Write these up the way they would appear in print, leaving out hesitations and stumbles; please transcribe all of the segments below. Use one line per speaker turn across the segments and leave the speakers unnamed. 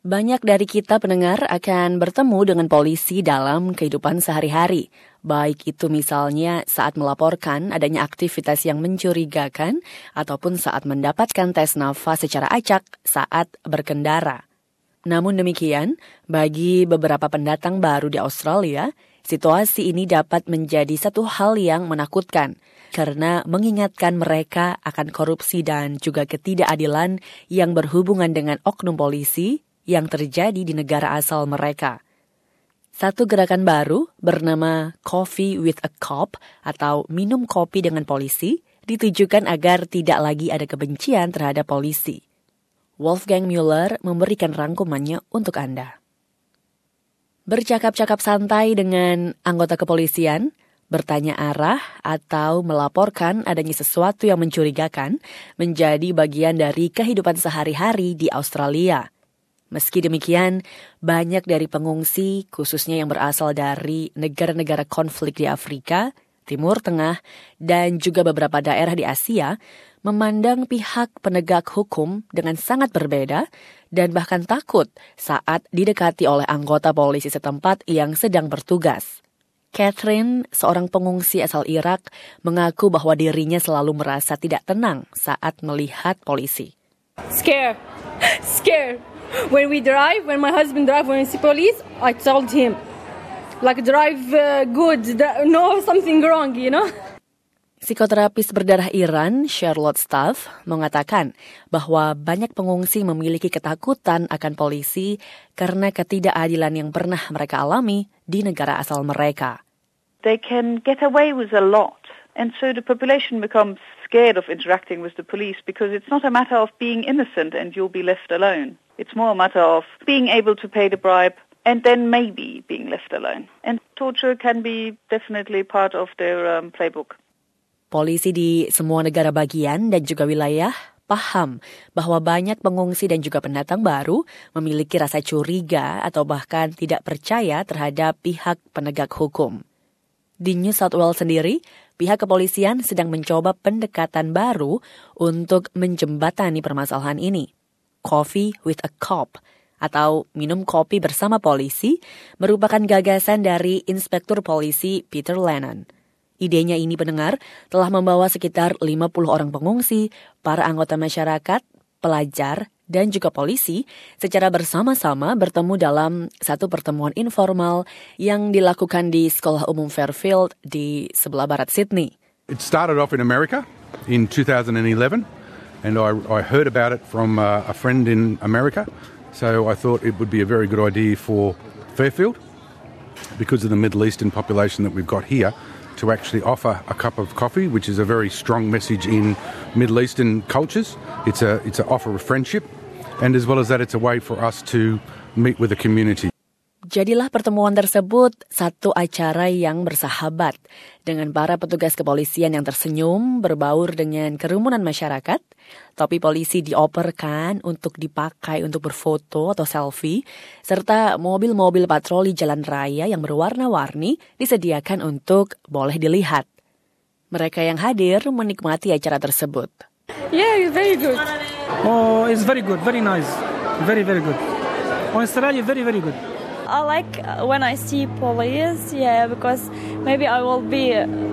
Banyak dari kita pendengar akan bertemu dengan polisi dalam kehidupan sehari-hari. Baik itu misalnya saat melaporkan adanya aktivitas yang mencurigakan ataupun saat mendapatkan tes nafas secara acak saat berkendara. Namun demikian, bagi beberapa pendatang baru di Australia, situasi ini dapat menjadi satu hal yang menakutkan karena mengingatkan mereka akan korupsi dan juga ketidakadilan yang berhubungan dengan oknum polisi yang terjadi di negara asal mereka. Satu gerakan baru bernama Coffee with a Cop atau minum kopi dengan polisi ditujukan agar tidak lagi ada kebencian terhadap polisi. Wolfgang Mueller memberikan rangkumannya untuk Anda. Bercakap-cakap santai dengan anggota kepolisian, bertanya arah atau melaporkan adanya sesuatu yang mencurigakan menjadi bagian dari kehidupan sehari-hari di Australia. Meski demikian, banyak dari pengungsi, khususnya yang berasal dari negara-negara konflik di Afrika, Timur Tengah, dan juga beberapa daerah di Asia, memandang pihak penegak hukum dengan sangat berbeda dan bahkan takut saat didekati oleh anggota polisi setempat yang sedang bertugas. Catherine, seorang pengungsi asal Irak, mengaku bahwa dirinya selalu merasa tidak tenang saat melihat polisi.
Scared. When my husband drive, when we see police, I told him, like drive good, no something wrong, you know.
Psikoterapis berdarah Iran, Charlotte Staff, mengatakan bahwa banyak pengungsi memiliki ketakutan akan polisi karena ketidakadilan yang pernah mereka alami di negara asal mereka.
They can get away with a lot, and so the population becomes scared of interacting with the police because it's not a matter of being innocent and you'll be left alone. It's more a matter of being able to pay the bribe and then maybe being left alone. And torture can be definitely part of their playbook.
Polisi di semua negara bagian dan juga wilayah paham bahwa banyak pengungsi dan juga pendatang baru memiliki rasa curiga atau bahkan tidak percaya terhadap pihak penegak hukum. Di New South Wales sendiri, pihak kepolisian sedang mencoba pendekatan baru untuk menjembatani permasalahan ini. Coffee with a Cop atau minum kopi bersama polisi merupakan gagasan dari Inspektur Polisi Peter Lennon. Idenya ini pendengar telah membawa sekitar 50 orang pengungsi, para anggota masyarakat, pelajar, dan juga polisi secara bersama-sama bertemu dalam satu pertemuan informal yang dilakukan di Sekolah Umum Fairfield di sebelah barat Sydney.
It started off in America in 2011 and I heard about it from a friend in America, so I thought it would be a very good idea for Fairfield because of the Middle Eastern population that we've got here, to actually offer a cup of coffee, which is a very strong message in Middle Eastern cultures. It's an offer of friendship, and as well as that, it's a way for us to meet with the community.
Jadilah pertemuan tersebut satu acara yang bersahabat dengan para petugas kepolisian yang tersenyum berbaur dengan kerumunan masyarakat. Topi polisi dioperkan untuk dipakai untuk berfoto atau selfie, serta mobil-mobil patroli jalan raya yang berwarna-warni disediakan untuk boleh dilihat. Mereka yang hadir menikmati acara tersebut.
Yeah, it's very good.
Oh, it's very good, very nice, very good. Australia, very good.
I like when I see police, because maybe I will be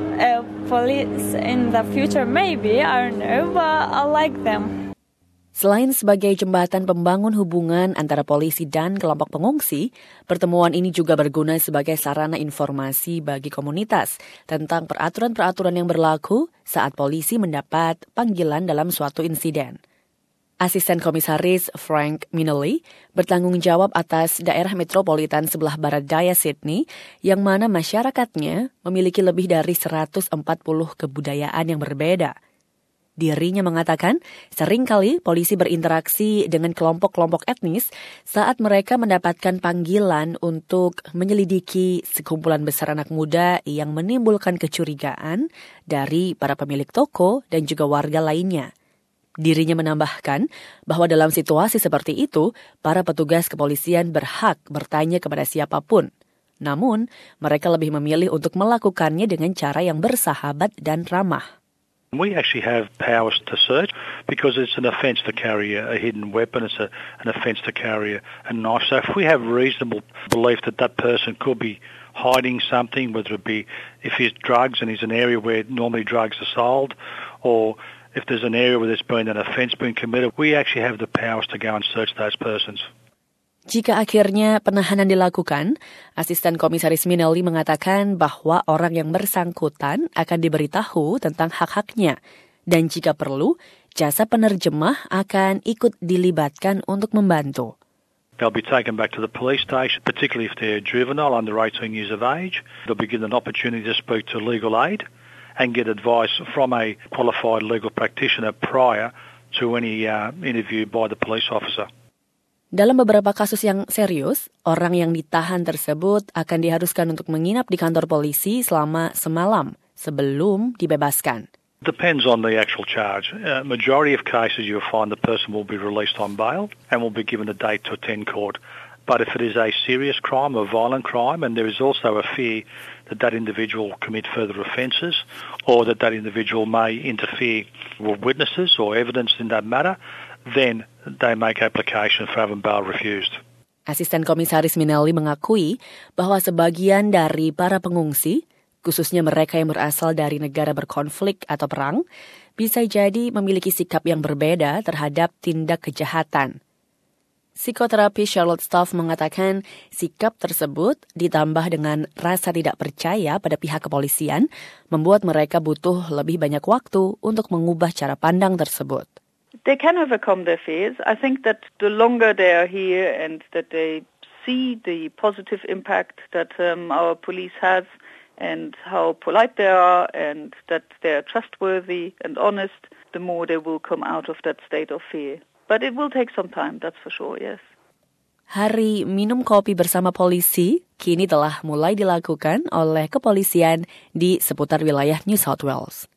a police in the future, maybe, I don't know, but I like them.
Selain sebagai jembatan pembangun hubungan antara polisi dan kelompok pengungsi, pertemuan ini juga berguna sebagai sarana informasi bagi komunitas tentang peraturan-peraturan yang berlaku saat polisi mendapat panggilan dalam suatu insiden. Asisten Komisaris Frank Minelli bertanggung jawab atas daerah metropolitan sebelah barat daya Sydney yang mana masyarakatnya memiliki lebih dari 140 kebudayaan yang berbeda. Dirinya mengatakan, seringkali polisi berinteraksi dengan kelompok-kelompok etnis saat mereka mendapatkan panggilan untuk menyelidiki sekumpulan besar anak muda yang menimbulkan kecurigaan dari para pemilik toko dan juga warga lainnya. Dirinya menambahkan bahwa dalam situasi seperti itu, para petugas kepolisian berhak bertanya kepada siapapun. Namun, mereka lebih memilih untuk melakukannya dengan cara yang bersahabat dan ramah.
We actually have powers to search because it's an offence to carry a hidden weapon. It's an offence to carry a knife. So if we have reasonable belief that that person could be hiding something, whether it be if he's drugs and he's an area where normally drugs are sold, or if there's an area where there's been an offence being committed, we actually have the powers to go and search those persons.
Jika akhirnya penahanan dilakukan, Asisten Komisaris Minelli mengatakan bahwa orang yang bersangkutan akan diberitahu tentang hak-haknya. Dan jika perlu, jasa penerjemah akan ikut dilibatkan untuk membantu.
They'll be taken back to the police station, particularly if they're juvenile, under 18 years of age. They'll be given an opportunity to speak to legal aid and get advice from a qualified legal practitioner prior to any interview by the police officer.
Dalam beberapa kasus yang serius, orang yang ditahan tersebut akan diharuskan untuk menginap di kantor polisi selama semalam sebelum dibebaskan.
Depends on the actual charge. Majority of cases you'll find the person will be released on bail and will be given a date to attend court. But if it is a serious crime, a violent crime, and there is also a fear that that individual will commit further offences or that that individual may interfere with witnesses or evidence in that matter, then they make application for having bail refused.
Asisten Komisaris Minelli mengakui bahwa sebagian dari para pengungsi, khususnya mereka yang berasal dari negara berkonflik atau perang, bisa jadi memiliki sikap yang berbeda terhadap tindak kejahatan. Psikoterapi Charlotte Staff mengatakan sikap tersebut ditambah dengan rasa tidak percaya pada pihak kepolisian membuat mereka butuh lebih banyak waktu untuk mengubah cara pandang tersebut.
They can overcome their fears. I think that the longer they are here and that they see the positive impact that our police has and how polite they are and that they are trustworthy and honest, the more they will come out of that state of fear. But it will take some time, that's for sure, yes.
Hari minum kopi bersama polisi kini telah mulai dilakukan oleh kepolisian di seputar wilayah New South Wales.